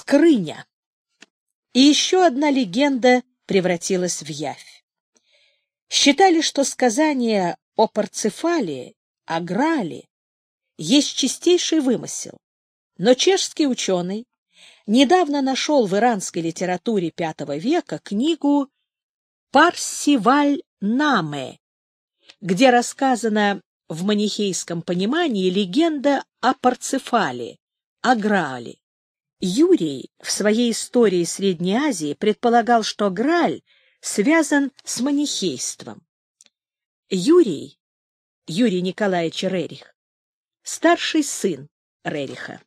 Скрыня. И еще одна легенда превратилась в явь. Считали, что сказания о Парцефале, о Граале есть чистейший вымысел. Но чешский ученый недавно нашел в иранской литературе V века книгу «Парсиваль-наме», где рассказана в манихейском понимании легенда о Парцефале, о Граале. Юрий в своей истории Средней Азии предполагал, что Грааль связан с манихейством. Юрий Николаевич Рерих, старший сын Рериха.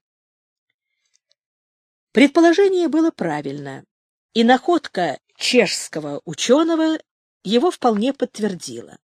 Предположение было правильно, и находка чешского ученого его вполне подтвердила.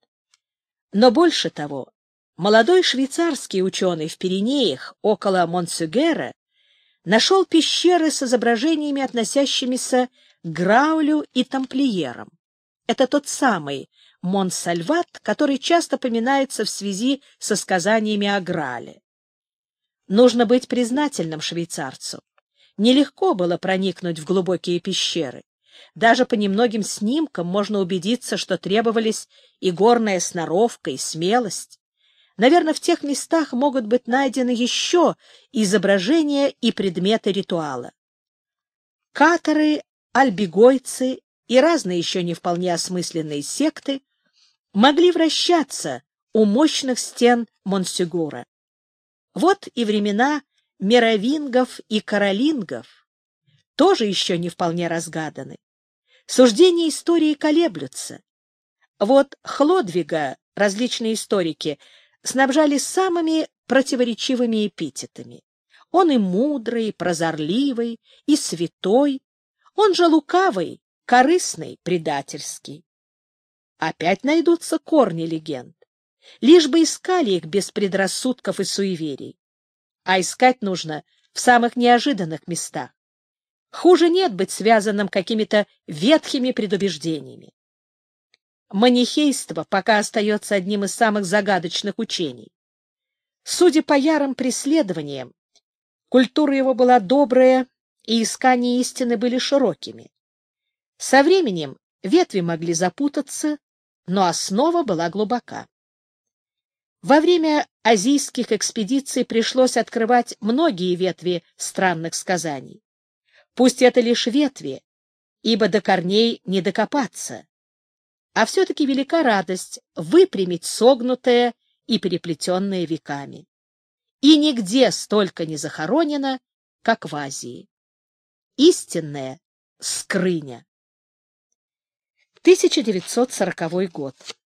Но больше того, молодой швейцарский ученый в Пиренеях около Монсюгера нашел пещеры с изображениями, относящимися к Граалю и тамплиерам. Это тот самый Монсальват, который часто поминается в связи со сказаниями о Граале. Нужно быть признательным швейцарцу. Нелегко было проникнуть в глубокие пещеры. Даже по немногим снимкам можно убедиться, что требовались и горная сноровка, и смелость. Наверное, в тех местах могут быть найдены еще изображения и предметы ритуала. Катары, альбегойцы и разные еще не вполне осмысленные секты могли вращаться у мощных стен Монсюгура. Вот и времена меровингов и каролингов тоже еще не вполне разгаданы. Суждения истории колеблются. Вот Хлодвига различные историки снабжали самыми противоречивыми эпитетами. Он и мудрый, и прозорливый, и святой, он же лукавый, корыстный, предательский. Опять найдутся корни легенд, лишь бы искали их без предрассудков и суеверий. А искать нужно в самых неожиданных местах. Хуже нет быть связанным какими-то ветхими предубеждениями. Манихейство пока остается одним из самых загадочных учений. Судя по ярым преследованиям, культура его была добрая, и искания истины были широкими. Со временем ветви могли запутаться, но основа была глубока. Во время азийских экспедиций пришлось открывать многие ветви странных сказаний. Пусть это лишь ветви, ибо до корней не докопаться. А все-таки велика радость выпрямить согнутое и переплетенное веками. И нигде столько не захоронено, как в Азии. Истинная Скрыня. 1940 год.